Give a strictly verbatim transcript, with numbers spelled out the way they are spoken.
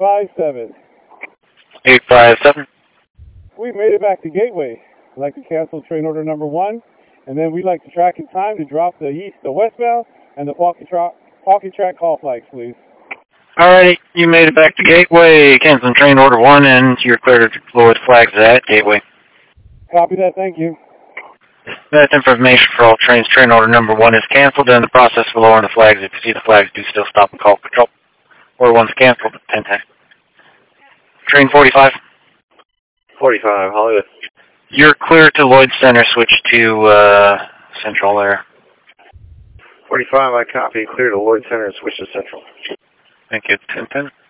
five seven. eight five seven. We've made it back to Gateway. I'd like to cancel train order number one, and then we'd like to track in time to drop the east, the westbound, and the pocket, tra pocket track call flags, please. Alrighty, you made it back to Gateway. Canceling train order one, and you're clear to deploy the flags at Gateway. Copy that, thank you. That's information for all trains. Train order number one is canceled, and the process for lowering the flags. If you see the flags, do still stop and call control. Order one's canceled. ten ten. Train forty-five. forty-five, Hollywood. You're clear to Lloyd Center. Switch to uh, Central there. forty-five, I copy. Clear to Lloyd Center and switch to Central. Thank you. ten ten.